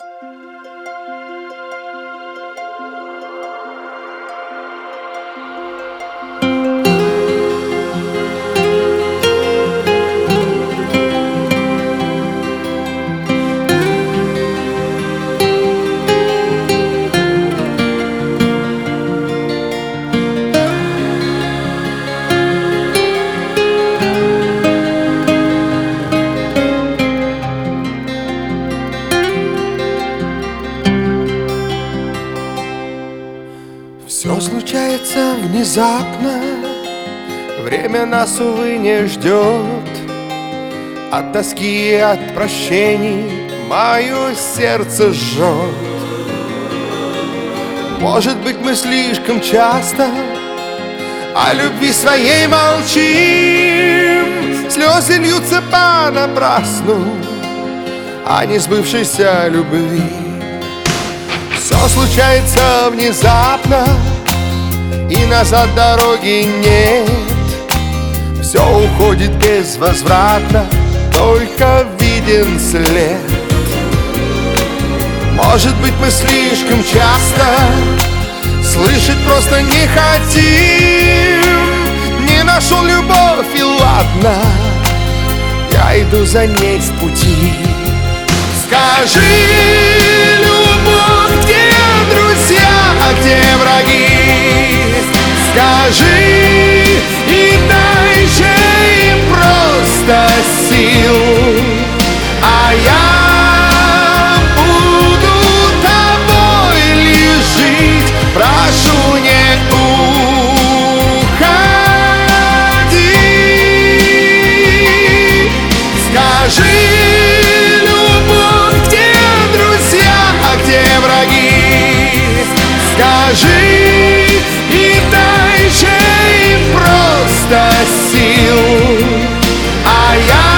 Все случается внезапно, время нас, увы, не ждет. От тоски и от прощений мое сердце жжет. Может быть, мы слишком часто о любви своей молчим. Слезы льются понапрасну о несбывшейся любви. Все случается внезапно, и назад дороги нет. Все уходит безвозвратно, только виден след. Может быть, мы слишком часто слышать просто не хотим. Не нашел любовь, и ладно, я иду за ней в пути. Скажи, любовь, где друзья, а где враги? Скажи и дай же им просто сил, а я буду тобой лишь жить. Прошу, не уходи. Скажи, скажи и дай же им просто сил, а я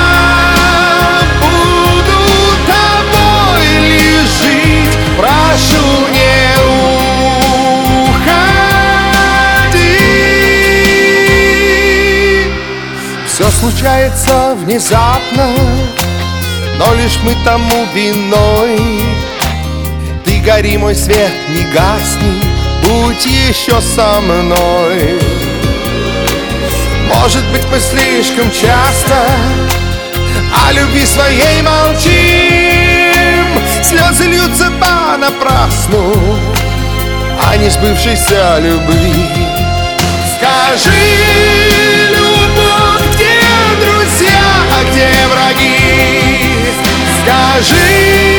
буду тобой лишь жить. Прошу, не уходи. Все случается внезапно, но лишь мы тому виной. Ты гори, мой свет, не гасни, будь еще со мной. Может быть, мы слишком часто о любви своей молчим. Слезы льются понапрасну о несбывшейся любви. Скажи, любовь, где друзья, а где враги? Скажи